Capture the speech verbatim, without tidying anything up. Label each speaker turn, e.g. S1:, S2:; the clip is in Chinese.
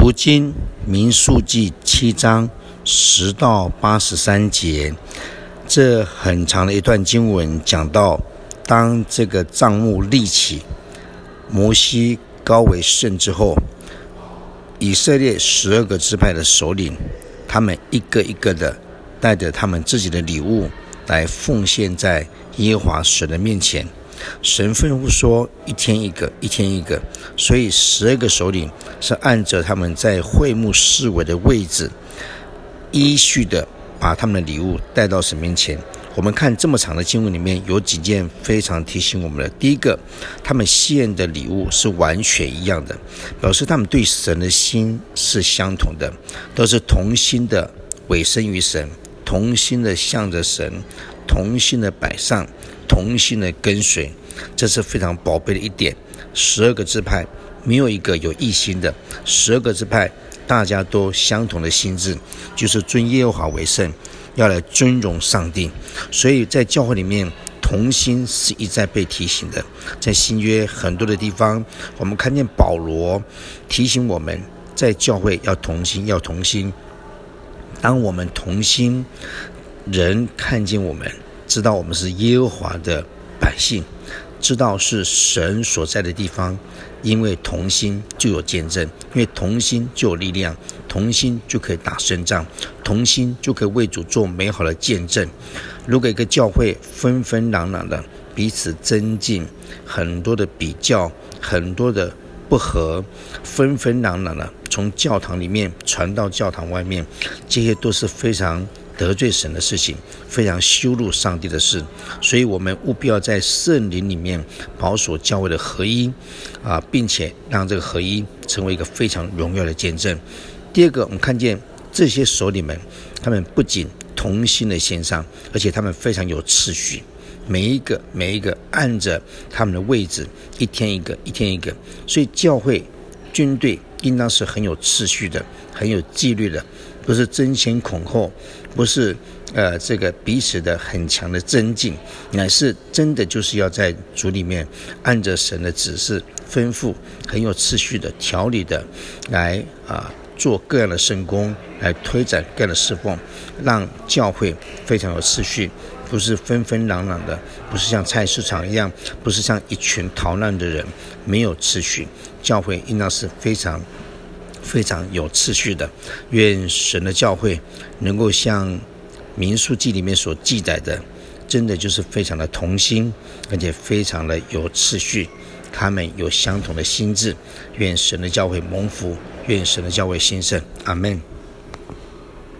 S1: 读经民数记七章十到八十三节，这很长的一段经文讲到，当这个帐幕立起，摩西高为圣之后，以色列十二个支派的首领，他们一个一个的带着他们自己的礼物来奉献在耶和华神的面前。神吩咐说一天一个，一天一个，所以十二个首领是按着他们在会幕四围的位置，依序的把他们的礼物带到神面前。我们看这么长的经文里面有几件非常提醒我们的。第一个，他们献的礼物是完全一样的，表示他们对神的心是相同的，都是同心的委身于神，同心的向着神，同心的摆上，同心的跟随。这是非常宝贝的一点。十二个支派没有一个有异心的，十二个支派大家都相同的心智，就是尊耶和华为圣，要来尊荣上帝。所以在教会里面，同心是一再被提醒的。在新约很多的地方，我们看见保罗提醒我们，在教会要同心，要同心。当我们同心，人看见我们，知道我们是耶和华的百姓，知道是神所在的地方。因为同心就有见证，因为同心就有力量，同心就可以打胜仗，同心就可以为主做美好的见证。如果一个教会纷纷攘攘的彼此增进，很多的比较，很多的不和，纷纷攘攘的从教堂里面传到教堂外面，这些都是非常得罪神的事情，非常羞辱上帝的事。所以我们务必要在圣灵里面保守教会的合一、啊、并且让这个合一成为一个非常荣耀的见证。第二个，我们看见这些首领们，他们不仅同心的献上，而且他们非常有次序，每一个每一个按着他们的位置，一天一个，一天一个。所以教会军队应当是很有次序的，很有纪律的，不是争先恐后，不是呃这个彼此的很强的增进，乃是真的就是要在主里面按着神的指示吩咐，很有次序的、条理的来啊、呃、做各样的圣工，来推展各样的侍奉，让教会非常有次序，不是纷纷攘攘的，不是像菜市场一样，不是像一群逃难的人，没有次序。教会应当是非常非常有次序的。愿神的教会能够像民数记里面所记载的，真的就是非常的同心，而且非常的有次序，他们有相同的心智。愿神的教会蒙福，愿神的教会兴盛。阿们。